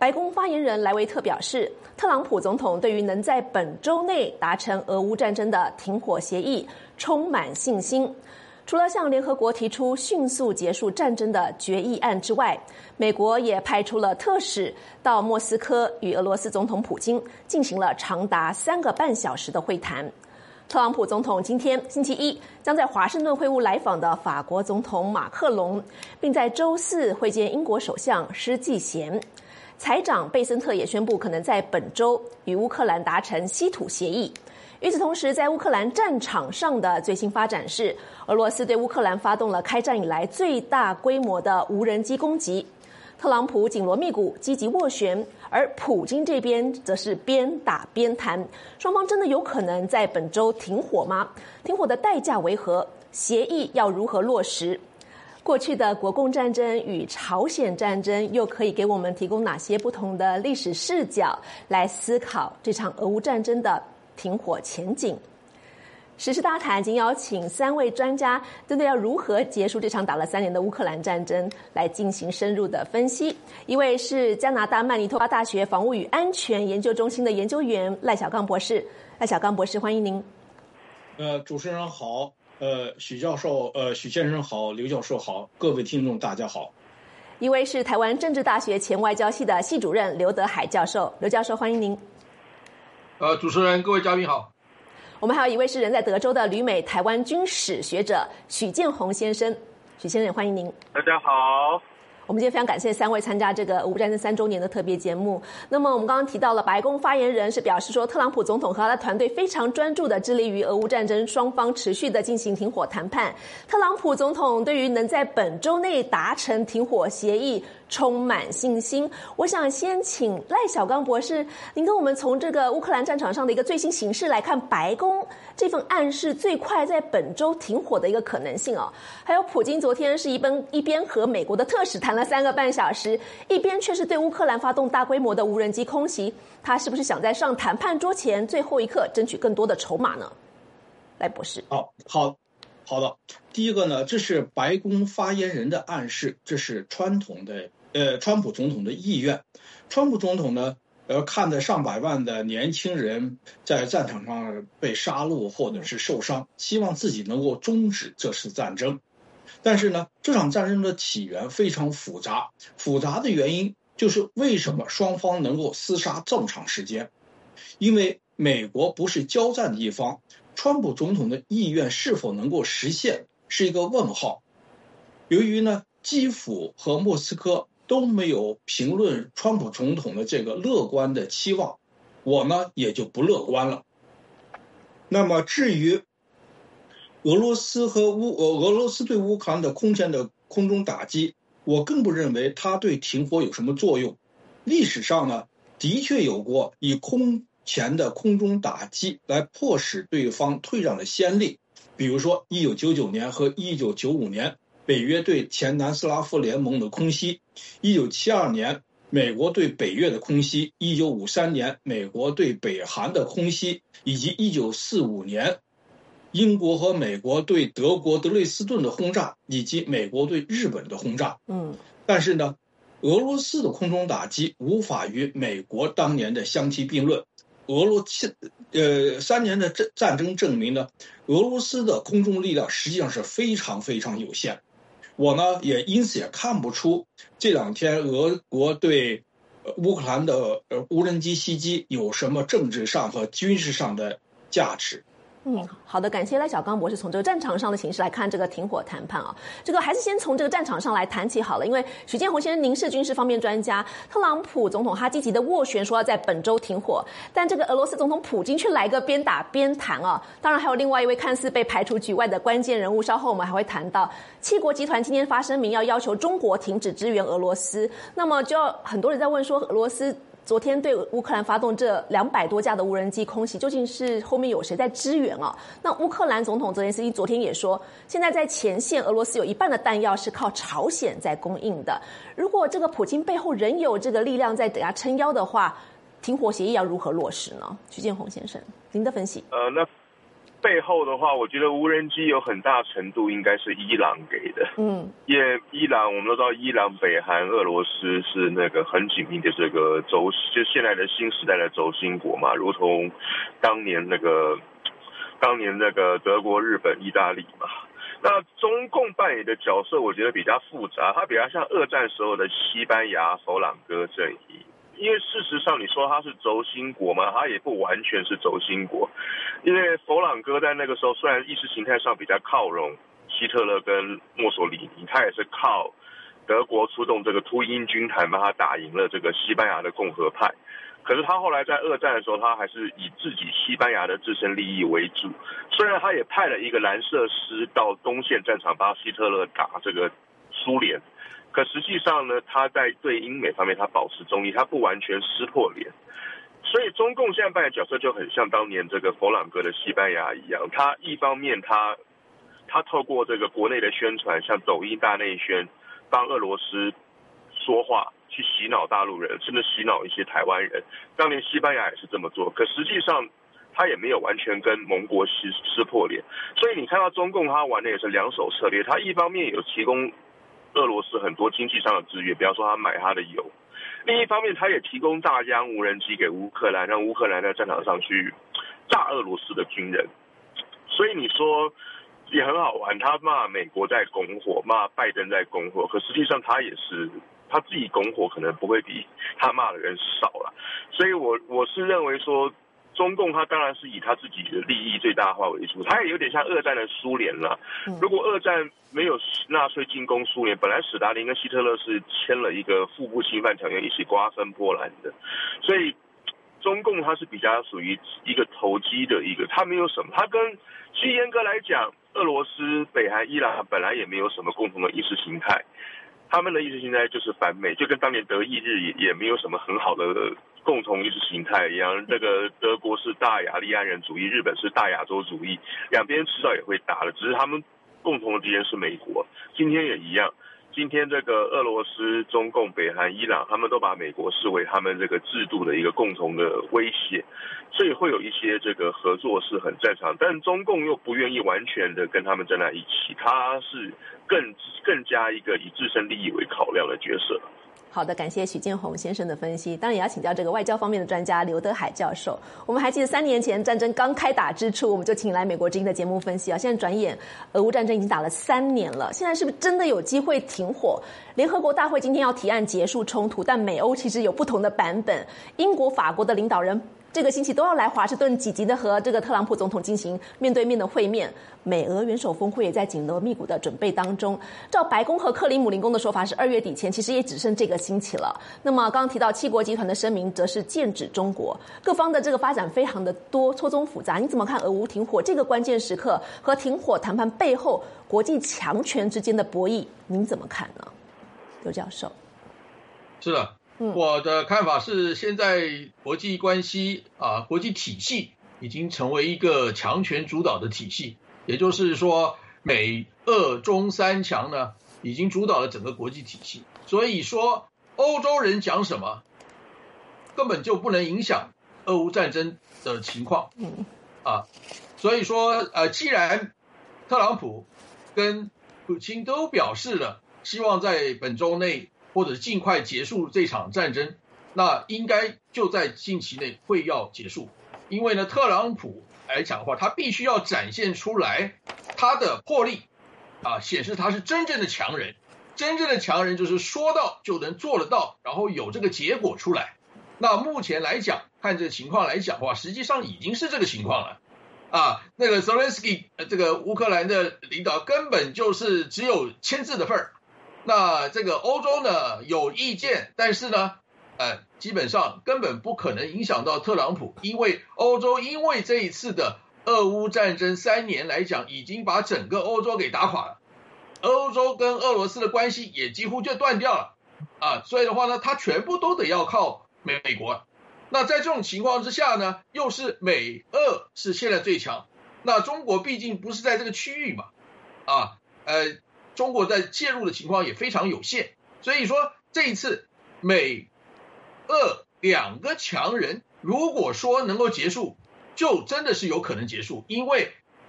白宫发言人莱维特表示，特朗普总统对于能在本周内达成俄乌战争的停火协议充满信心。除了向联合国提出迅速结束战争的决议案之外，美国也派出了特使到莫斯科与俄罗斯总统普京进行了长达3个半小时的会谈。特朗普总统今天星期一将在华盛顿会晤来访的法国总统马克龙，并在周四会见英国首相施纪贤。财长贝森特也宣布可能在本周与乌克兰达成稀土协议。与此同时，在乌克兰战场上的最新发展是，俄罗斯对乌克兰发动了开战以来最大规模的无人机攻击。特朗普紧锣密鼓，积极斡旋，而普京这边则是边打边谈。双方真的有可能在本周停火吗？停火的代价为何？协议要如何落实？过去的国共战争与朝鲜战争又可以给我们提供哪些不同的历史视角来思考这场俄乌战争的停火前景？时事大谈已经邀请3位专家针对要如何结束这场打了3年的乌克兰战争来进行深入的分析。一位是加拿大曼尼托巴大学防务与安全研究中心的研究员赖小刚博士。赖小刚博士，欢迎您。 主持人好。许教授，许先生好，刘教授好，各位听众大家好。 一位是台湾政治大学前外交系的系主任刘德海教授，刘教授欢迎您。 主持人，各位嘉宾好。 我们还有一位是人在德州的旅美台湾军史学者许建宏先生，许先生欢迎您。 大家好。 我们今天非常感谢3位参加这个俄乌战争3周年的特别节目。那么我们刚刚提到了白宫发言人是表示说，特朗普总统和他的团队非常专注的致力于俄乌战争双方持续的进行停火谈判。特朗普总统对于能在本周内达成停火协议充满信心。我想先请赖小刚博士，您跟我们从这个乌克兰战场上的一个最新形势来看，白宫这份暗示最快在本周停火的一个可能性哦。还有普京昨天是一边和美国的特使谈了3个半小时，一边却是对乌克兰发动大规模的无人机空袭，他是不是想在上谈判桌前最后一刻争取更多的筹码呢？赖博士。 好的。第一个呢，这是白宫发言人的暗示，这是川普总统的意愿。川普总统呢，看着上百万的年轻人在战场上被杀戮或者是受伤，希望自己能够终止这次战争。但是呢，这场战争的起源非常复杂的原因就是为什么双方能够厮杀这么长时间？因为美国不是交战的一方，川普总统的意愿是否能够实现是一个问号。由于呢，基辅和莫斯科都没有评论川普总统的这个乐观的期望，我呢也就不乐观了。那么至于俄罗斯对乌克兰的空前的空中打击，我更不认为它对停火有什么作用。历史上呢，的确有过以空前的空中打击来迫使对方退让的先例，比如说1999年和1995年北约对前南斯拉夫联盟的空袭，1972年美国对北约的空袭，1953年美国对北韩的空袭，以及1945年英国和美国对德国德累斯顿的轰炸，以及美国对日本的轰炸。但是呢，俄罗斯的空中打击无法与美国当年的相提并论。3年的战争证明呢，俄罗斯的空中力量实际上是非常非常有限。我呢也因此也看不出这2天俄国对乌克兰的无人机袭击有什么政治上和军事上的价值。 好的，感谢赖小刚博士从这个战场上的形势来看这个停火谈判啊。这个还是先从这个战场上来谈起好了，因为许建宏先生您是军事方面专家，特朗普总统他积极的斡旋说要在本周停火，但这个俄罗斯总统普京却来个边打边谈啊。当然还有另外一位看似被排除局外的关键人物，稍后我们还会谈到7国集团今天发声明要求中国停止支援俄罗斯，那么就要很多人在问说，俄罗斯昨天对乌克兰发动这200多架的无人机空袭，究竟是后面有谁在支援啊？那乌克兰总统泽连斯基昨天也说，现在在前线俄罗斯有一半的弹药是靠朝鲜在供应的。如果这个普京背后仍有这个力量在等下撑腰的话，停火协议要如何落实呢？许建宏先生，您的分析。 背后的话，我觉得无人机有很大程度应该是伊朗给的。因为伊朗我们都知道，伊朗、北韩、俄罗斯是那个很紧密的这个就现在的新时代的轴心国嘛，如同当年那个德国、日本、意大利嘛。那中共扮演的角色，我觉得比较复杂，它比较像二战时候的西班牙佛朗哥阵营。因为事实上，你说它是轴心国嘛，它也不完全是轴心国。因为佛朗哥在那个时候，虽然意识形态上比较靠拢希特勒跟墨索里尼，他也是靠德国出动这个秃鹰军团把他打赢了这个西班牙的共和派。可是他后来在二战的时候，他还是以自己西班牙的自身利益为主。虽然他也派了一个蓝色师到东线战场帮希特勒打这个苏联，可实际上呢，他在对英美方面他保持中立，他不完全撕破脸。所以中共现在扮演角色就很像当年这个佛朗哥的西班牙一样，他一方面他透过这个国内的宣传，像抖音大内宣，帮俄罗斯说话，去洗脑大陆人，甚至洗脑一些台湾人。当年西班牙也是这么做，可实际上他也没有完全跟盟国撕破脸。所以你看到中共他玩的也是两手策略，他一方面有提供俄罗斯很多经济上的资源，比方说他买他的油，另一方面他也提供大疆无人机给乌克兰，让乌克兰在战场上去炸俄罗斯的军人。所以你说也很好玩，他骂美国在拱火，骂拜登在拱火，可实际上他也是他自己拱火，可能不会比他骂的人少了。所以我是认为说，中共他当然是以他自己的利益最大化为主，他也有点像二战的苏联了。如果二战没有纳粹进攻苏联，本来史达林跟希特勒是签了一个互不侵犯条约，一起瓜分波兰的。所以中共他是比较属于一个投机的一个，他没有什么，他跟其实严格来讲，俄罗斯、北韩、伊朗本来也没有什么共同的意识形态，他们的意识形态就是反美，就跟当年德意日也没有什么很好的共同意识形态一样。这个德国是大雅利安人主义，日本是大亚洲主义，两边迟早也会打的，只是他们共同的敌人是美国。今天也一样，今天这个俄罗斯、中共、北韩、伊朗，他们都把美国视为他们这个制度的一个共同的威胁，所以会有一些这个合作是很正常，但中共又不愿意完全的跟他们站在一起，他是更加一个以自身利益为考量的角色。 好的，感谢许建宏先生的分析。当然也要请教这个外交方面的专家刘德海教授。我们还记得3年前战争刚开打之初，我们就请来美国之音的节目分析啊。现在转眼俄乌战争已经打了3年了，现在是不是真的有机会停火？联合国大会今天要提案结束冲突，但美欧其实有不同的版本。英国、法国的领导人这个星期都要来华盛顿积极的和这个特朗普总统进行面对面的会面，美俄元首峰会也在紧锣密鼓的准备当中。照白宫和克里姆林宫的说法是2月底前，其实也只剩这个星期了。那么刚刚提到7国集团的声明则是剑指中国，各方的这个发展非常的多，错综复杂。你怎么看俄乌停火这个关键时刻和停火谈判背后国际强权之间的博弈，您怎么看呢？刘教授。 是的。我的看法是，现在国际关系国际体系已经成为一个强权主导的体系，也就是说，美、俄、中3强呢，已经主导了整个国际体系。所以说，欧洲人讲什么，根本就不能影响俄乌战争的情况。所以说，既然特朗普跟普京都表示了希望在本周内或者尽快结束这场战争，那应该就在近期内会要结束。因为呢，特朗普来讲的话，他必须要展现出来他的魄力显示他是真正的强人。真正的强人就是说到就能做得到，然后有这个结果出来。那目前来讲，看这个情况来讲的话，实际上已经是这个情况了。那个 Zelensky 这个乌克兰的领导根本就是只有签字的份儿。那这个欧洲呢有意见，但是呢基本上根本不可能影响到特朗普，因为欧洲因为这一次的俄乌战争3年来讲，已经把整个欧洲给打垮了，欧洲跟俄罗斯的关系也几乎就断掉了所以的话呢，他全部都得要靠美国。那在这种情况之下呢，又是美俄是现在最强，那中国毕竟不是在这个区域嘛中国在介入的情况也非常有限，所以说这一次美俄2个强人如果说能够结束，就真的是有可能结束。因为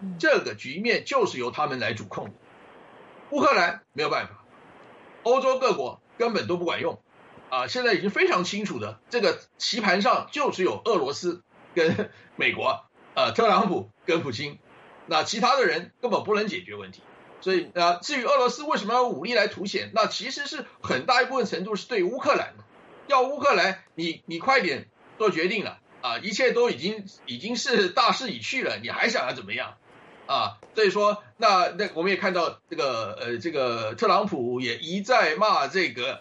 这个局面就是由他们来主控的。乌克兰没有办法，欧洲各国根本都不管用啊！现在已经非常清楚的，这个棋盘上就只有俄罗斯跟美国，特朗普跟普京，那其他的人根本不能解决问题。所以至于俄罗斯为什么要武力来凸显，那其实是很大一部分程度是对乌克兰的，要乌克兰你快点做决定了啊！一切都已经是大势已去了，你还想要怎么样？所以说，那我们也看到这个特朗普也一再骂这个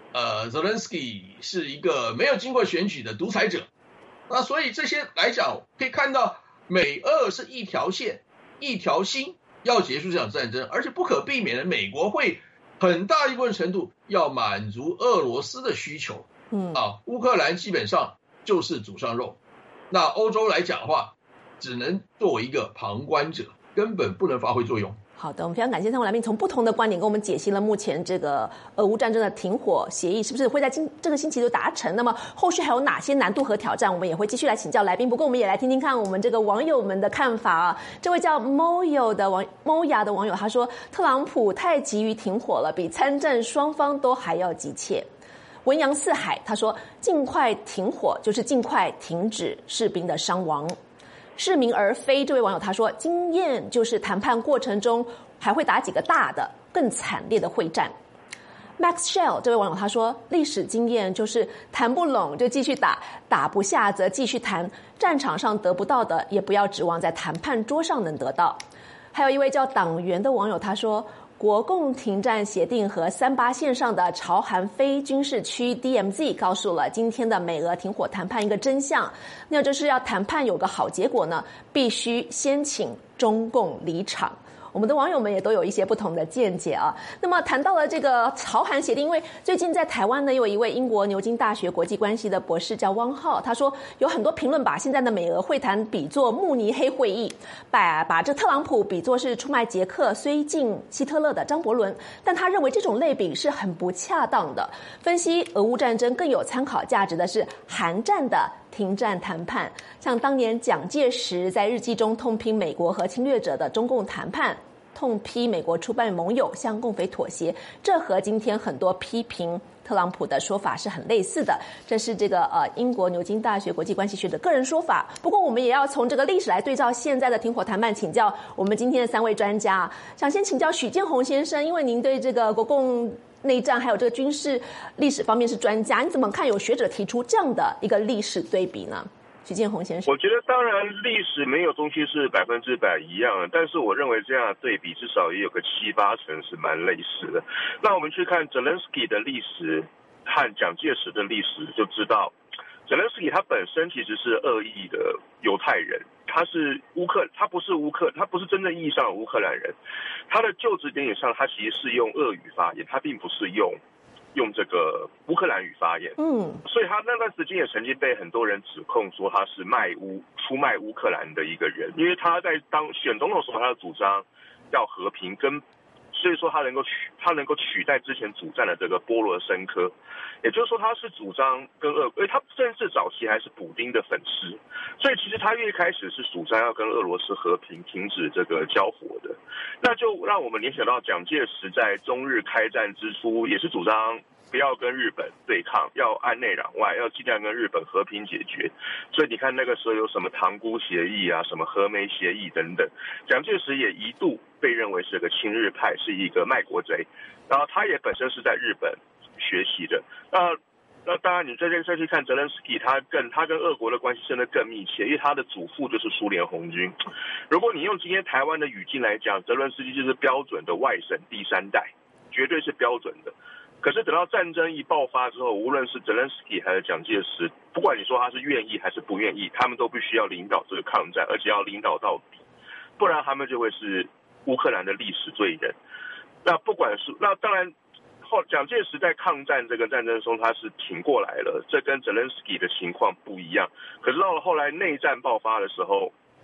Zelensky 是一个没有经过选举的独裁者。那所以这些来讲，可以看到美俄是一条线一条心要结束这场战争，而且不可避免的，美国会很大一部分程度要满足俄罗斯的需求。乌克兰基本上就是祖上肉，那欧洲来讲的话，只能作为一个旁观者，根本不能发挥作用。 好的，我们非常感谢三位来宾从不同的观点跟我们解析了目前这个俄乌战争的停火协议是不是会在这个星期就达成，那么后续还有哪些难度和挑战，我们也会继续来请教来宾。不过我们也来听听看我们这个网友们的看法啊。这位叫 Moya 的网友他说，特朗普太急于停火了，比参战双方都还要急切。文扬四海他说，尽快停火就是尽快停止士兵的伤亡。是民而非这位网友他说，经验就是谈判过程中还会打几个大的更惨烈的会战。Max Shell 这位网友他说，历史经验就是谈不拢就继续打，打不下则继续谈，战场上得不到的也不要指望在谈判桌上能得到。还有一位叫党员的网友他说，国共停战协定和38线上的朝韩非军事区 DMZ 告诉了今天的美俄停火谈判一个真相，那就是要谈判有个好结果呢，必须先请中共离场。我们的网友们也都有一些不同的见解啊。那么谈到了这个朝韩协定，因为最近在台湾呢，有一位英国牛津大学国际关系的博士叫汪浩，他说有很多评论把现在的美俄会谈比作慕尼黑会议，把这特朗普比作是出卖捷克绥靖希特勒的张伯伦，但他认为这种类比是很不恰当的。分析俄乌战争更有参考价值的是韩战的停战谈判，像当年蒋介石在日记中痛批美国和侵略者的中共谈判，痛批美国出卖盟友向共匪妥协，这和今天很多批评特朗普的说法是很类似的。这是这个英国牛津大学国际关系学的个人说法。不过我们也要从这个历史来对照现在的停火谈判，请教我们今天的三位专家。想先请教许建宏先生，因为您对这个国共内战还有这个军事历史方面是专家，你怎么看有学者提出这样的一个历史对比呢？许建宏先生， 我觉得当然历史没有东西是100%一样的，但是我认为这样的对比至少也有个7-8成是蛮类似的。那我们去看Zelensky的历史和蒋介石的历史，就知道Zelensky他本身其实是恶意的犹太人，他不是真正意义上的乌克兰人，他的就职典礼上他其实是用俄语发言，他并不是用这个乌克兰语发言，所以他那段时间也曾经被很多人指控说他是出卖乌克兰的一个人，因为他在选总统的时候，他的主张要和平，所以说他能够取代之前主战的这个波罗申科，也就是说他是主张跟他甚至早期还是普丁的粉丝，所以其实他一开始是主张要跟俄罗斯和平，停止这个交火的。那就让我们联想到蒋介石在中日开战之初也是主张不要跟日本对抗，要安内攘外，要尽量跟日本和平解决。所以你看那个时候有什么塘沽协议啊，什么和美协议等等，蒋介石也一度被认为是个亲日派，是一个卖国贼。然后他也本身是在日本学习的。那当然你再去看泽连斯基，他跟俄国的关系真的更密切，因为他的祖父就是苏联红军。如果你用今天台湾的语境来讲，泽连斯基就是标准的外省第三代，绝对是标准的。可是等到战争一爆发之后，无论是泽连斯基还是蒋介石，不管你说他是愿意还是不愿意，他们都必须要领导这个抗战，而且要领导到底，不然他们就会是乌克兰的历史罪人。那当然蒋介石在抗战这个战争中他是挺过来了，这跟泽连斯基的情况不一样。可是到了后来内战爆发的时候，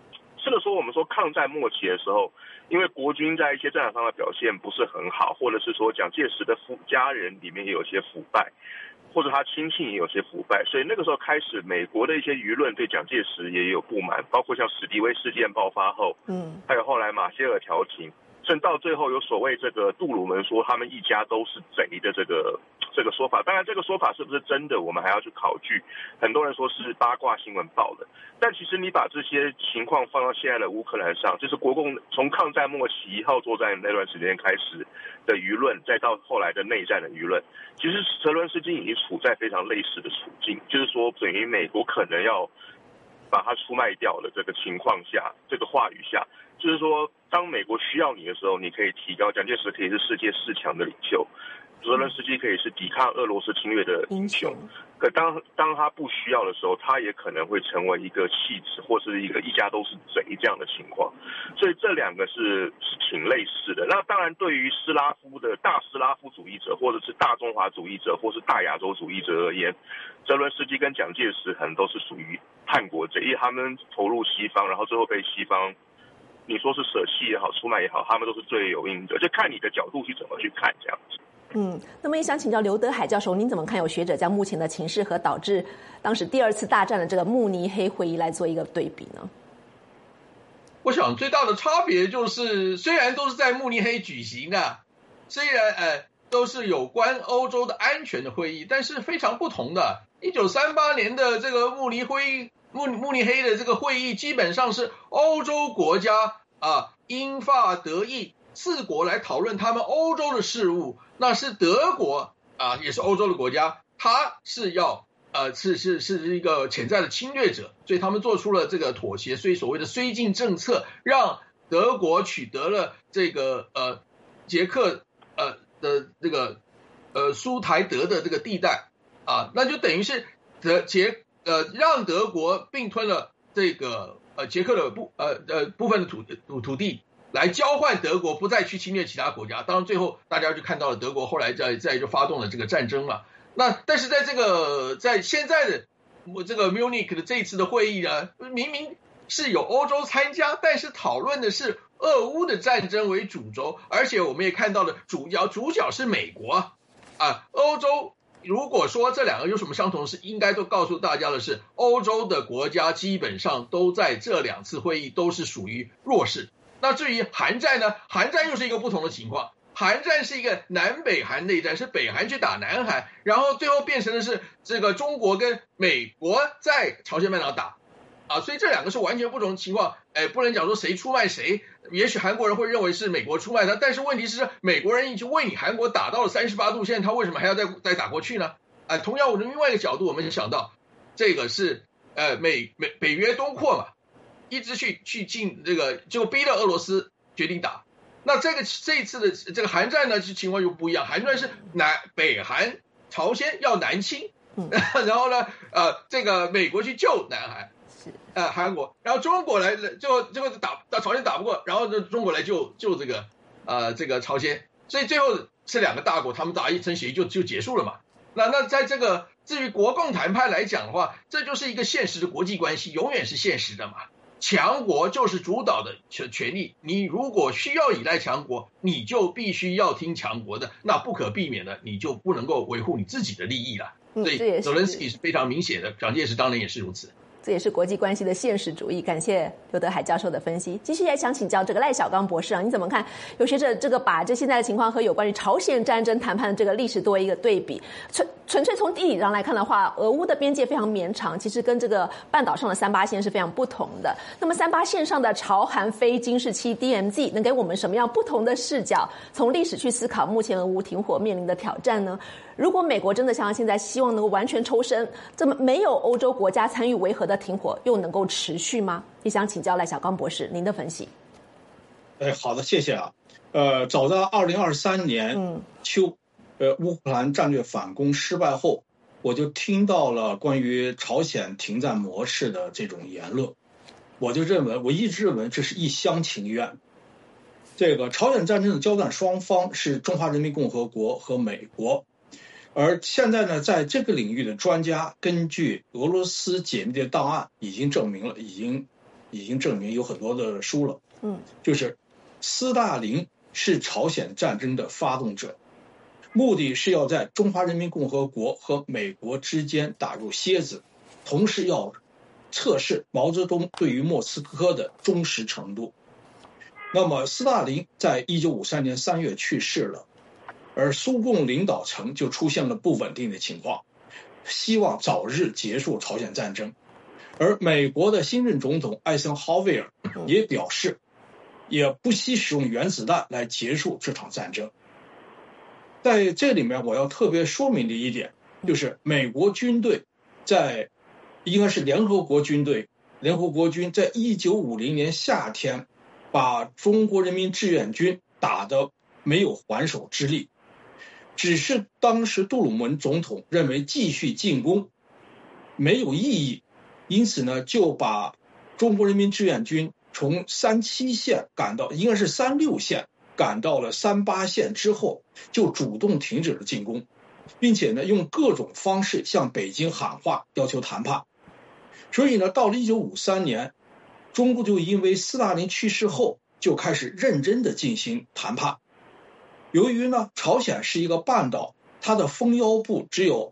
这个时候我们说抗战末期的时候，因为国军在一些战场上的表现不是很好，或者是说蒋介石的家人里面也有些腐败，或者他亲信也有些腐败，所以那个时候开始，美国的一些舆论对蒋介石也有不满，包括像史迪威事件爆发后，还有后来马歇尔调停，甚至到最后有所谓这个杜鲁门说他们一家都是贼的这个说法。当然这个说法是不是真的，我们还要去考据，很多人说是八卦新闻报的，但其实你把这些情况放到现在的乌克兰上，就是国共从抗战末期1号作战那段时间开始的舆论，再到后来的内战的舆论，其实泽伦斯基已经处在非常类似的处境，就是说等于美国可能要把它出卖掉的这个情况下，这个话语下，就是说当美国需要你的时候，你可以提高，蒋介石可以是世界4强的领袖，泽伦斯基可以是抵抗俄罗斯侵略的英雄，可当他不需要的时候，他也可能会成为一个弃子或是一家都是贼这样的情况，所以这两个是挺类似的。那当然对于大斯拉夫主义者或者是大中华主义者或是大亚洲主义者而言，泽伦斯基跟蒋介石可能都是属于叛国贼，因为他们投入西方，然后最后被西方你说是舍弃也好出卖也好，他们都是罪有应得，就看你的角度去怎么去看这样子。 那么也想请教刘德海教授，您怎么看有学者将目前的情势和导致当时第2次大战的这个慕尼黑会议来做一个对比呢？ 我想最大的差别就是，虽然都是在慕尼黑举行的，虽然都是有关欧洲的安全的会议，但是非常不同的。1938年的这个慕尼黑的这个会议，基本上是欧洲国家英法德意4国来讨论他们欧洲的事务。那是德国也是欧洲的国家，他是要是一个潜在的侵略者，所以他们做出了这个妥协，所以所谓的绥靖政策，让德国取得了这个捷克的这个苏台德的这个地带那就等于是让德国并吞了这个捷克的部分的土地，来交换德国不再去侵略其他国家。当然最后大家就看到了德国后来再就发动了这个战争了。那但是在现在的这个 Munich 的这一次的会议呢，明明是有欧洲参加，但是讨论的是俄乌的战争为主轴，而且我们也看到了主角是美国欧洲。如果说这两个有什么相同，是应该都告诉大家的是，欧洲的国家基本上都在这2次会议都是属于弱势。那至于韩战呢？韩战又是一个不同的情况。韩战是一个南北韩内战，是北韩去打南韩，然后最后变成的是这个中国跟美国在朝鲜半岛打所以这2个是完全不同的情况。不能讲说谁出卖谁，也许韩国人会认为是美国出卖他，但是问题是美国人已经为你韩国打到了38度线，他为什么还要再打过去呢？同样我们另外一个角度，我们想到这个是北约东扩嘛，一直去进这个，就逼了俄罗斯决定打。那这一次的这个韩战呢，情况又不一样。韩战是北韩朝鲜要南侵，然后呢这个美国去救南韩，韩国，然后中国来就朝鲜打不过，然后中国来救这个朝鲜，所以最后是2个大国他们打一层协议就结束了嘛。那在这个至于国共谈判来讲的话，这就是一个现实的国际关系，永远是现实的嘛。强国就是主导的权利，你如果需要依赖强国，你就必须要听强国的，那不可避免的，你就不能够维护你自己的利益了。所以泽连斯基是非常明显的，蒋介石当然也是如此。 这也是国际关系的现实主义。感谢刘德海教授的分析。继续也想请教这个赖小刚博士你怎么看？有学者这个把这现在的情况和有关于朝鲜战争谈判的这个历史做一个对比。纯粹从地理上来看的话，俄乌的边界非常绵长，其实跟这个半岛上的38线是非常不同的。那么38线上的朝韩非军事区 DMZ 能给我们什么样不同的视角，从历史去思考目前俄乌停火面临的挑战呢？如果美国真的像现在希望能够完全抽身，这么没有欧洲国家参与维和的停火又能够持续吗？也想请教赖小刚博士您的分析。 好的，谢谢早在2023年秋乌克兰战略反攻失败后，我就听到了关于朝鲜停战模式的这种言论，我一直认为这是一厢情愿。这个朝鲜战争的交战双方是中华人民共和国和美国，而现在呢，在这个领域的专家根据俄罗斯解密的档案已经证明了，已已经证明有很多的书了，就是斯大林是朝鲜战争的发动者，目的是要在中华人民共和国和美国之间打入楔子，同时要测试毛泽东对于莫斯科的忠实程度。那么斯大林在1953年3月去世了，而苏共领导层就出现了不稳定的情况，希望早日结束朝鲜战争。而美国的新任总统艾森豪威尔也表示，也不惜使用原子弹来结束这场战争。在这里面我要特别说明的一点，就是美国军队应该是联合国军在1950年夏天把中国人民志愿军打得没有还手之力，只是当时杜鲁门总统认为继续进攻没有意义，因此呢就把中国人民志愿军从37线赶到应该是36线，赶到了38线之后，就主动停止了进攻，并且呢用各种方式向北京喊话，要求谈判。所以呢到了1953年，中国就因为斯大林去世后就开始认真的进行谈判。由于呢朝鲜是一个半岛，它的封腰部只有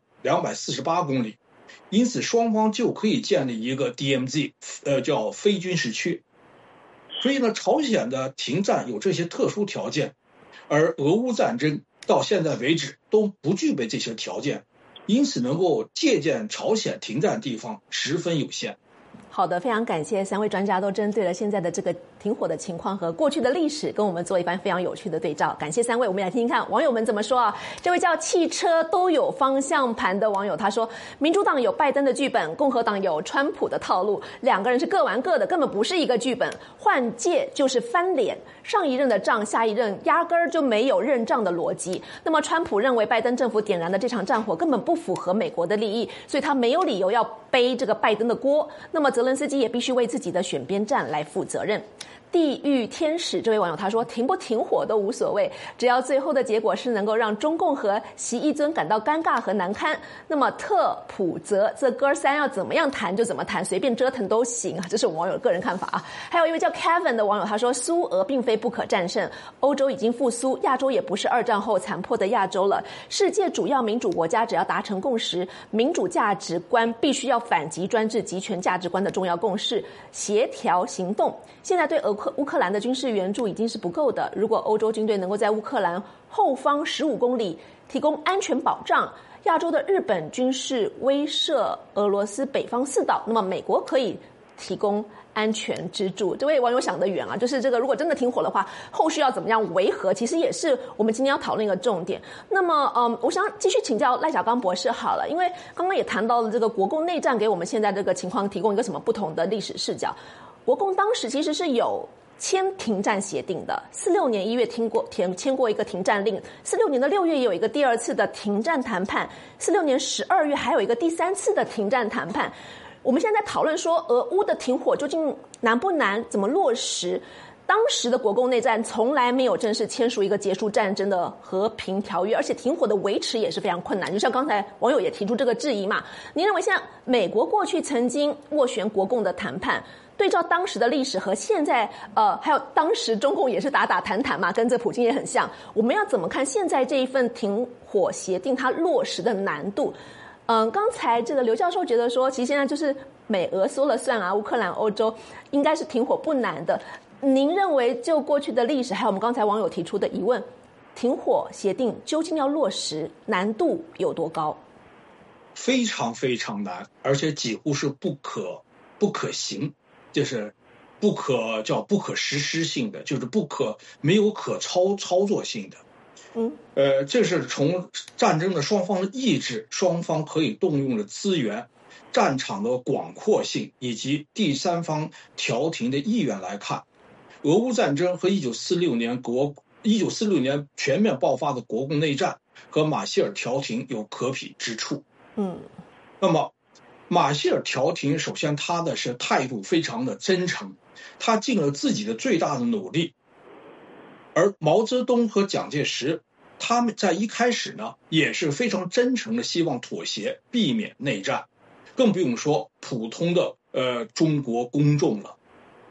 248公里，因此双方就可以建立一个 DMZ 叫非军事区。所以呢朝鲜的停战有这些特殊条件，而俄乌战争到现在为止都不具备这些条件，因此能够借鉴朝鲜停战地方十分有限。 好的，非常感谢3位专家都针对了现在的这个停火的情况和过去的历史跟我们做一番非常有趣的对照。感谢3位，我们来听听看网友们怎么说啊。这位叫汽车都有方向盘的网友他说，民主党有拜登的剧本，共和党有川普的套路，两个人是各玩各的，根本不是一个剧本，换届就是翻脸，上一任的账下一任压根儿就没有认账的逻辑。那么川普认为拜登政府点燃的这场战火根本不符合美国的利益，所以他没有理由要背这个拜登的锅，那么泽伦斯基也必须为自己的选边站来负责任。地狱天使这位网友他说，停不停火都无所谓，只要最后的结果是能够让中共和习一尊感到尴尬和难堪，那么特普泽这哥仨要怎么样谈就怎么谈，随便折腾都行啊，这是我网友的个人看法啊。还有一位叫 Kevin 的网友他说，苏俄并非不可战胜，欧洲已经复苏，亚洲也不是2战后残破的亚洲了，世界主要民主国家只要达成共识，民主价值观必须要反击专制集权价值观的重要共识，协调行动。现在对乌克兰的军事援助已经是不够的，如果欧洲军队能够在乌克兰后方15公里提供安全保障，亚洲的日本军事威慑俄罗斯北方4岛，那么美国可以提供安全支柱。这位网友想得远啊，就是这个如果真的停火的话，后续要怎么样维和，其实也是我们今天要讨论一个重点。那么我想继续请教赖小刚博士好了，因为刚刚也谈到了这个国共内战给我们现在这个情况提供一个什么不同的历史视角。国共当时其实是有签停战协定的，46年1月签过一个停战令，46年的6月也有一个第2次的停战谈判，46年12月还有一个第3次的停战谈判。我们现在在讨论说俄乌的停火究竟难不难，怎么落实？当时的国共内战从来没有正式签署一个结束战争的和平条约，而且停火的维持也是非常困难。就像刚才网友也提出这个质疑嘛，您认为现在美国过去曾经斡旋国共的谈判，对照当时的历史和现在还有当时中共也是打打谈谈嘛，跟这普京也很像，我们要怎么看现在这一份停火协定它落实的难度？刚才这个刘教授觉得说，其实现在就是美俄说了算啊，乌克兰、欧洲应该是停火不难的。您认为就过去的历史，还有我们刚才网友提出的疑问，停火协定究竟要落实难度有多高？ 非常非常难，而且几乎是不可行，就是不可实施性的，就是没有可操作性的。这是从战争的双方的意志、双方可以动用的资源、战场的广阔性以及第三方调停的意愿来看，俄乌战争和1946年全面爆发的国共内战和马歇尔调停有可比之处。那么马歇尔调停首先他的是态度非常的真诚，他尽了自己的最大的努力，而毛泽东和蒋介石他们在一开始呢也是非常真诚的希望妥协，避免内战，更不用说普通的中国公众了。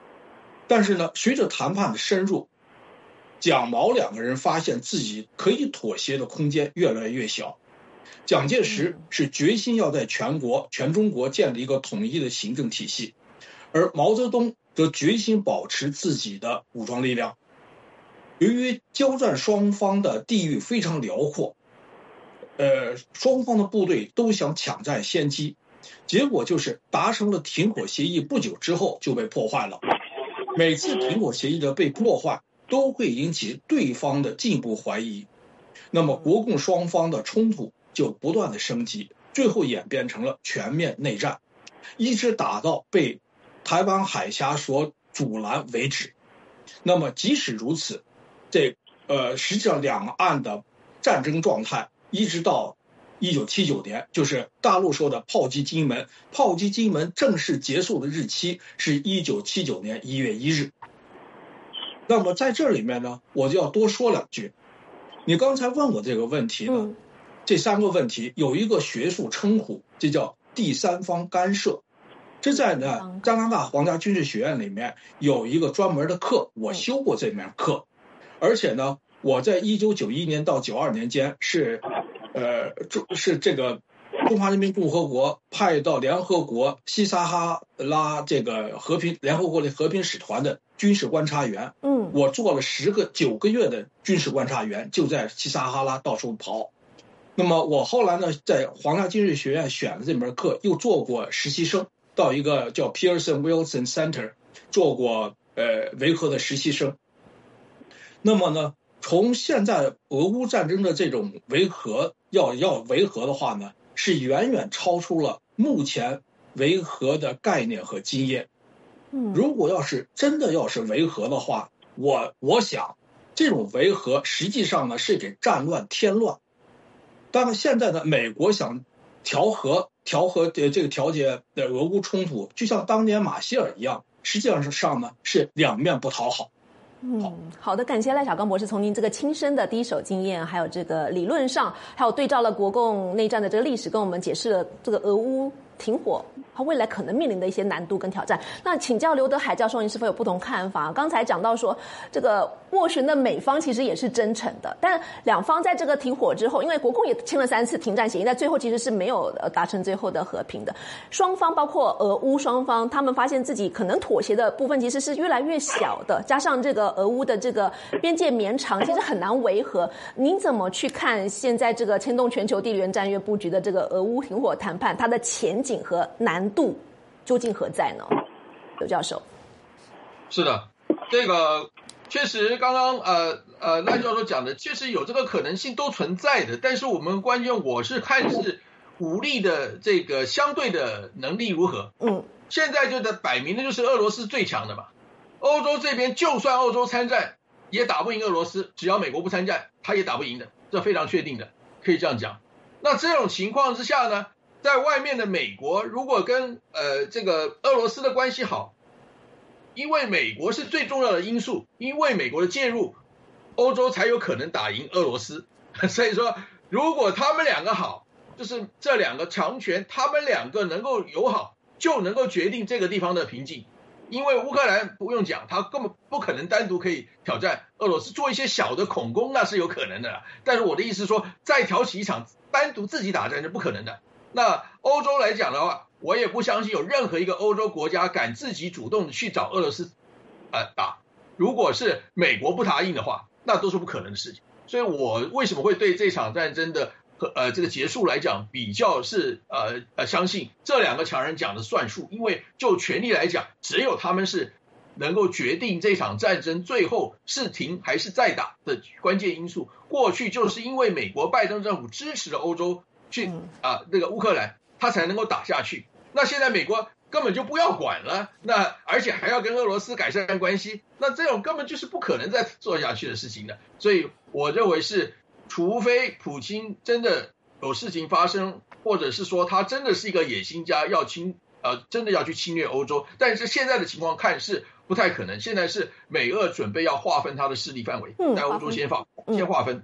但是呢，随着谈判的深入，蒋毛两个人发现自己可以妥协的空间越来越小。蒋介石是决心要在全中国建立一个统一的行政体系，而毛泽东则决心保持自己的武装力量。由于交战双方的地域非常辽阔，双方的部队都想抢占先机，结果就是达成了停火协议不久之后就被破坏了。每次停火协议的被破坏都会引起对方的进一步怀疑，那么国共双方的冲突就不断的升级，最后演变成了全面内战，一直打到被台湾海峡所阻拦为止。那么即使如此，实际上两岸的战争状态一直到1979年，就是大陆说的炮击金门，炮击金门正式结束的日期是1979年1月1日。那么在这里面呢，我就要多说两句。你刚才问我这个问题呢，这3个问题有一个学术称呼，这叫第三方干涉。这在呢加拿大皇家军事学院里面有一个专门的课，我修过这门课，而且呢，我在1991年到92年间是这个中华人民共和国派到联合国西撒哈拉这个联合国的和平使团的军事观察员。我做了9个月的军事观察员，就在西撒哈拉到处跑。那么我后来呢，在皇家军事学院选的这门课，又做过实习生，到一个叫 Pearson Wilson Center 做过维和的实习生。那么呢，从现在俄乌战争的这种维和要维和的话呢，是远远超出了目前维和的概念和经验。如果真的要是维和的话，我想这种维和实际上呢是给战乱添乱。当然现在呢，美国想调和这个调节的俄乌冲突，就像当年马歇尔一样，实际上呢是两面不讨好。 好的，感谢赖小刚博士从您这个亲身的第一手经验，还有这个理论上，还有对照了国共内战的这个历史，跟我们解释了这个俄乌停火它未来可能面临的一些难度跟挑战。那请教刘德海教授，您是否有不同看法？刚才讲到说，这个斡旋的美方其实也是真诚的，但两方在这个停火之后，因为国共也签了3次停战协议，但最后其实是没有达成最后的和平的。双方包括俄乌双方，他们发现自己可能妥协的部分其实是越来越小的，加上这个俄乌的这个边界绵长，其实很难维和。您怎么去看现在这个牵动全球地缘战略布局的这个俄乌停火谈判，它的前景和难度究竟何在呢？刘教授。 是的，这个确实刚刚赖教授讲的确实有这个可能性都存在的，但是我们关键我是看是武力的这个相对的能力如何。现在就摆明的就是俄罗斯最强的嘛，欧洲这边就算欧洲参战也打不赢俄罗斯，只要美国不参战他也打不赢的，这非常确定的，可以这样讲。那这种情况之下呢，在外面的美国如果跟这个俄罗斯的关系好，因为美国是最重要的因素，因为美国的介入，欧洲才有可能打赢俄罗斯。所以说如果他们两个好，就是这两个强权他们两个能够友好，就能够决定这个地方的平静。因为乌克兰不用讲，他根本不可能单独可以挑战俄罗斯，做一些小的恐攻那是有可能的，但是我的意思是说，再挑起一场单独自己打战是不可能的。那欧洲来讲的话，我也不相信有任何一个欧洲国家敢自己主动去找俄罗斯打。如果是美国不答应的话，那都是不可能的事情。所以我为什么会对这场战争的这个结束来讲比较是相信这两个强人讲的算数，因为就权力来讲，只有他们是能够决定这场战争最后是停还是再打的关键因素。过去就是因为美国拜登政府支持了欧洲去这个乌克兰，他才能够打下去。那现在美国根本就不要管了，那而且还要跟俄罗斯改善关系，那这种根本就是不可能再做下去的事情的。所以我认为是，除非普京真的有事情发生，或者是说他真的是一个野心家，真的要去侵略欧洲，但是现在的情况看是不太可能。现在是美俄准备要划分他的势力范围，在欧洲先划分。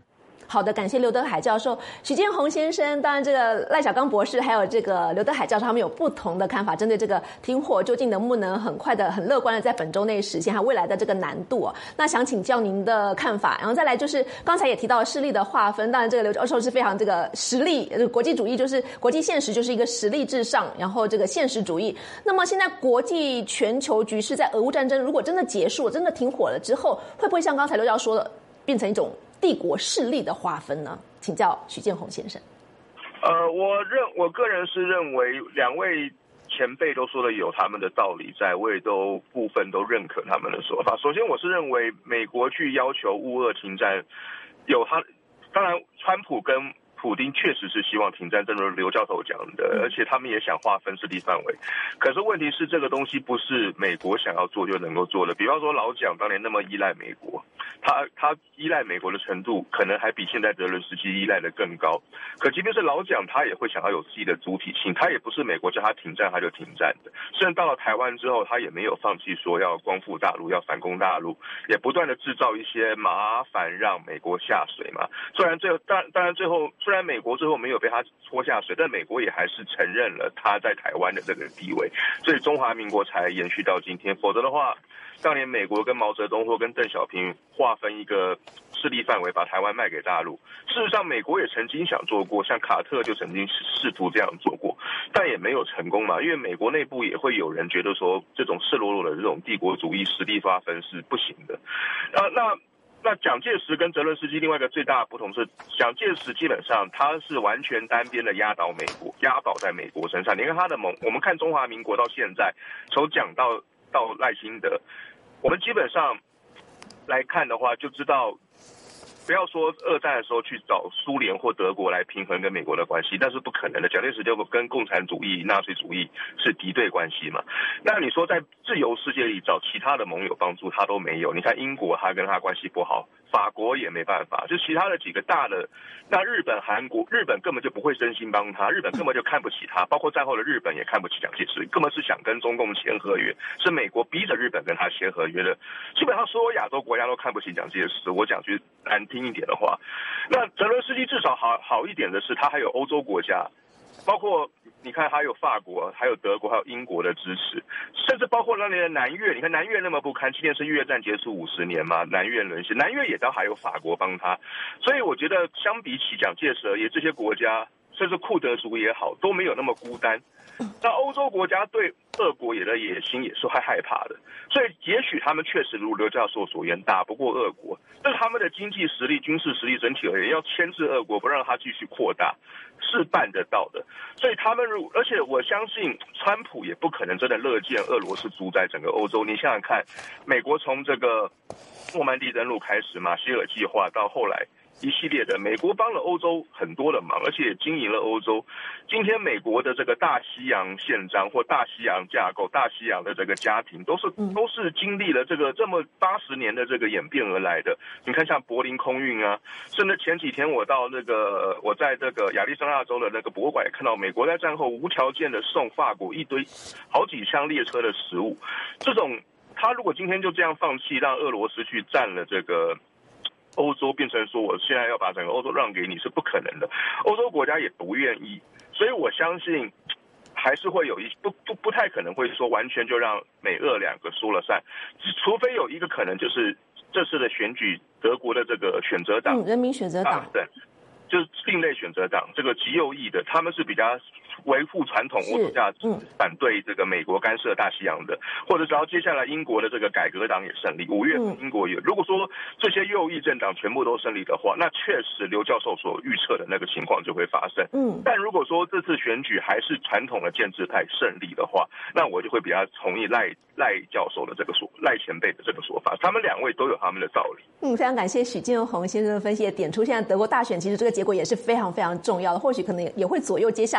好的，感谢刘德海教授、许建宏先生，当然这个赖小刚博士还有这个刘德海教授，他们有不同的看法，针对这个停火究竟能不能很快的、很乐观的在本周内实现，还有未来的这个难度哦。那想请教您的看法，然后再来就是刚才也提到势力的划分，当然这个刘教授是非常这个实力，国际主义就是国际现实就是一个实力至上，然后这个现实主义。那么现在国际全球局势在俄乌战争如果真的结束、真的停火了之后，会不会像刚才刘教授说的，变成一种帝国势力的划分呢？请教许建宏先生。 我个人是认为两位前辈都说的有他们的道理在，我也都部分都认可他们的说法。首先，我是认为美国去要求乌俄停战，当然川普跟普丁确实是希望停战，正如刘教授讲的，而且他们也想划分势力范围。可是问题是，这个东西不是美国想要做就能够做的。比方说老蒋当年那么依赖美国，他依赖美国的程度可能还比现在泽伦斯基依赖的更高。可即便是老蒋，他也会想要有自己的主体性，他也不是美国叫他停战他就停战的。虽然到了台湾之后，他也没有放弃说要光复大陆，要反攻大陆，也不断的制造一些麻烦让美国下水嘛。虽然美国最后没有被他拖下水，但美国也还是承认了他在台湾的这个地位，所以中华民国才延续到今天。否则的话，当年美国跟毛泽东或跟邓小平划分一个势力范围，把台湾卖给大陆。事实上，美国也曾经想做过，像卡特就曾经试图这样做过，但也没有成功嘛。因为美国内部也会有人觉得说，这种赤裸裸的这种帝国主义势力划分是不行的。那蒋介石跟泽伦斯基另外一个最大的不同是，蒋介石基本上他是完全单边的压倒美国，压倒在美国身上。你看他的我们看中华民国到现在，从蒋到赖清德，我们基本上来看的话，就知道，不要说二战的时候去找苏联或德国来平衡跟美国的关系，那是不可能的。蒋介石就跟共产主义、纳粹主义是敌对关系嘛。那你说在自由世界里找其他的盟友帮助，他都没有。你看英国，他跟他关系不好，法国也没办法，就其他的几个大的，那日本、韩国，日本根本就不会真心帮他，日本根本就看不起他，包括战后的日本也看不起蒋介石，根本是想跟中共签合约，是美国逼着日本跟他签合约的。基本上所有亚洲国家都看不起蒋介石，我讲句难听一点的话。那泽伦斯基至少好一点的是，他还有欧洲国家，包括你看还有法国、还有德国、还有英国的支持，甚至包括那年的南越。你看南越那么不堪，今年是越战结束50年嘛，南越沦陷，南越也都还有法国帮他。所以我觉得相比起蒋介石而言，这些国家甚至库德族也好，都没有那么孤单。那欧洲国家对俄国的野心也是会害怕的，所以也许他们确实如刘教授所言，打不过俄国，但是他们的经济实力、军事实力整体而言，要牵制俄国，不让它继续扩大，是办得到的。所以他们而且我相信，川普也不可能真的乐见俄罗斯主宰整个欧洲。你想想看，美国从这个诺曼底登陆开始，马歇尔计划到后来一系列的，美国帮了欧洲很多的忙，而且也经营了欧洲。今天美国的这个大西洋宪章或大西洋架构、大西洋的这个家庭，都是经历了这么80年的这个演变而来的。你看像柏林空运啊，甚至前几天我在这个亚利桑那州的那个博物馆也看到，美国在战后无条件的送法国一堆好几箱列车的食物。这种他如果今天就这样放弃，让俄罗斯去占了这个欧洲，变成说我现在要把整个欧洲让给你，是不可能的。欧洲国家也不愿意，所以我相信还是会有不太可能会说完全就让美俄两个说了算，除非有一个可能就是这次的选举，德国的这个选择党， 人民选择党， 对，就是另类选择党，这个极右翼的，他们是比较维护传统欧洲价值，反对这个美国干涉大西洋的，或者只要接下来英国的这个改革党也胜利，5月份英国也，如果说这些右翼政党全部都胜利的话，那确实刘教授所预测的那个情况就会发生。但如果说这次选举还是传统的建制派胜利的话，那我就会比较同意赖教授的赖前辈的这个说法，他们两位都有他们的道理。 非常感谢许建宏先生的分析，也点出现在德国大选其实这个结果也是非常非常重要的，或许可能也会左右接下来停火谈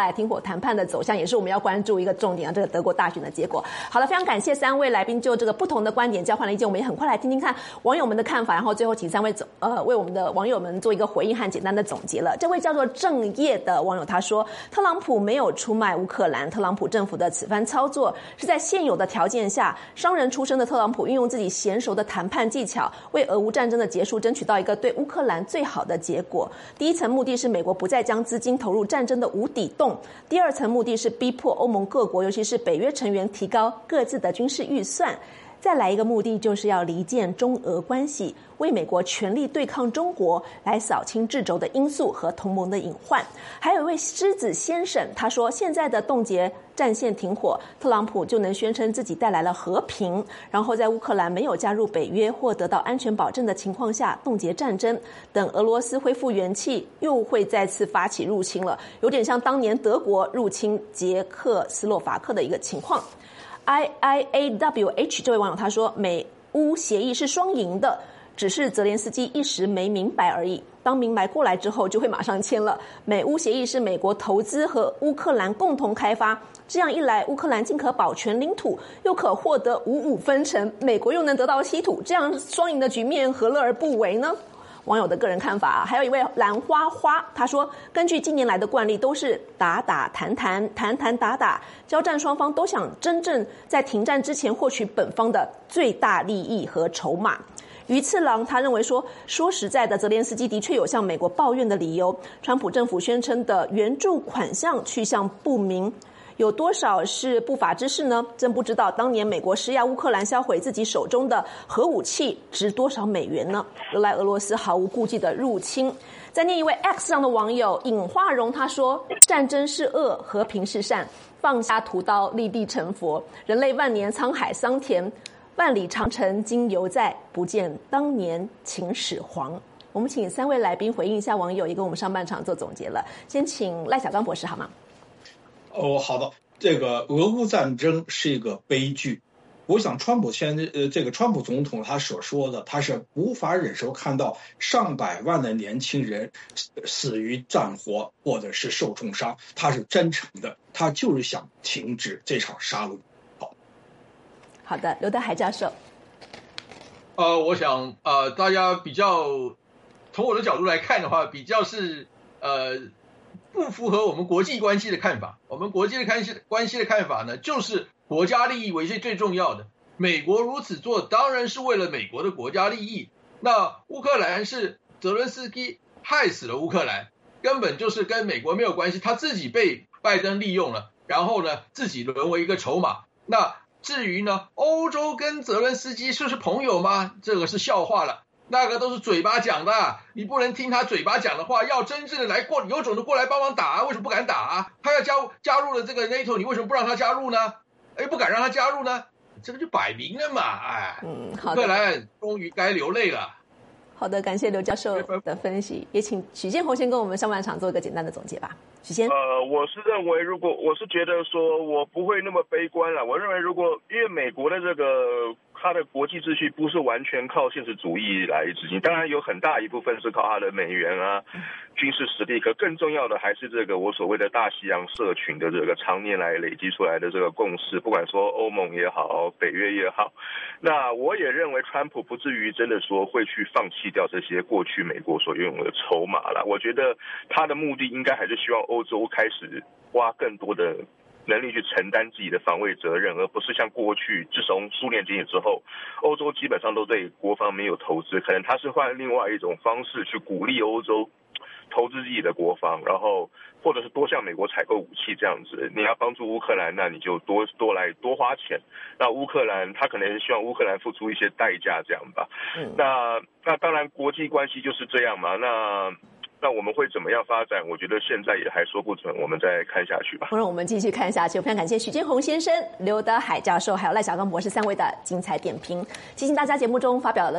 谈判的走向，也是我们要关注一个重点啊，这个德国大选的结果。好了，非常感谢3位来宾就这个不同的观点交换了意见，我们也很快来听听看网友们的看法，然后最后请3位为我们的网友们做一个回应和简单的总结了。这位叫做正业的网友他说，特朗普没有出卖乌克兰，特朗普政府的此番操作是在现有的条件下，商人出身的特朗普运用自己娴熟的谈判技巧，为俄乌战争的结束争取到一个对乌克兰最好的结果。第一层目的是美国不再将资金投入战争的无底洞，第二层目的是逼迫欧盟各国，尤其是北约成员提高各自的军事预算。再来一个目的就是要离间中俄关系，为美国全力对抗中国来扫清制肘的因素和同盟的隐患。还有一位狮子先生，他说现在的冻结战线停火，特朗普就能宣称自己带来了和平，然后在乌克兰没有加入北约或得到安全保证的情况下冻结战争，等俄罗斯恢复元气又会再次发起入侵了，有点像当年德国入侵捷克斯洛伐克的一个情况。IIAWH 这位网友他说，美乌协议是双赢的，只是泽连斯基一时没明白而已，当明白过来之后就会马上签了。美乌协议是美国投资和乌克兰共同开发，这样一来乌克兰既可保全领土，又可获得5-5分成，美国又能得到稀土，这样双赢的局面何乐而不为呢？网友的个人看法还有一位兰花花，他说，根据近年来的惯例，都是打打谈谈，谈谈打打，交战双方都想真正在停战之前获取本方的最大利益和筹码。鱼次郎他认为说实在的，泽连斯基的确有向美国抱怨的理由，川普政府宣称的援助款项去向不明，有多少是不法之事呢？真不知道当年美国施压乌克兰销毁自己手中的核武器值多少美元呢？惹来俄罗斯毫无顾忌的入侵。再念一位 X 上的网友尹化荣，他说，战争是恶，和平是善，放下屠刀，立地成佛，人类万年沧海桑田，万里长城今犹在，不见当年秦始皇。我们请3位来宾回应一下网友，也跟我们上半场做总结了。先请赖小刚博士好吗？ 好的，这个俄乌战争是一个悲剧。我想川普总统他所说的，他是无法忍受看到上百万的年轻人死于战火或者是受重伤，他是真诚的，他就是想停止这场杀戮。 好的，刘德海教授。 我想大家比较从我的角度来看的话，比较是不符合我们国际关系的看法。我们国际的关系的看法呢，就是国家利益为最重要的。美国如此做当然是为了美国的国家利益。那乌克兰是泽伦斯基害死了乌克兰，根本就是跟美国没有关系，他自己被拜登利用了，然后呢自己沦为一个筹码。那至于呢，欧洲跟泽伦斯基是朋友吗？这个是笑话了。那个都是嘴巴讲的，你不能听他嘴巴讲的话，要真正的来有种的过来帮忙打，为什么不敢打？他要加入了这个 NATO， 你为什么不让他加入呢？不敢让他加入呢？这个就摆明了嘛， 好的， 乌克兰终于该流泪了。 好的，感谢刘教授的分析，也请许建宏先跟我们上半场做一个简单的总结吧。许先， 我是认为，我是觉得说我不会那么悲观了。我认为因为美国的这个它的国际秩序不是完全靠现实主义来执行，当然有很大一部分是靠它的美元啊、军事实力，可更重要的还是这个我所谓的大西洋社群的这个常年来累积出来的这个共识，不管说欧盟也好，北约也好。那我也认为川普不至于真的说会去放弃掉这些过去美国所拥有的筹码了。我觉得他的目的应该还是希望欧洲开始花更多的能力去承担自己的防卫责任，而不是像过去自从苏联解体之后，欧洲基本上都对国防没有投资，可能他是换另外一种方式去鼓励欧洲投资自己的国防，然后或者是多向美国采购武器这样子。你要帮助乌克兰，那你就多花钱。那乌克兰他可能希望乌克兰付出一些代价这样吧。那当然国际关系就是这样嘛。那我们会怎么样发展？我觉得现在也还说不准，我们再看下去吧。 让我们继续看下去。非常感谢许建宏先生、刘德海教授还有赖小刚博士3位的精彩点评。提醒大家，节目中发表了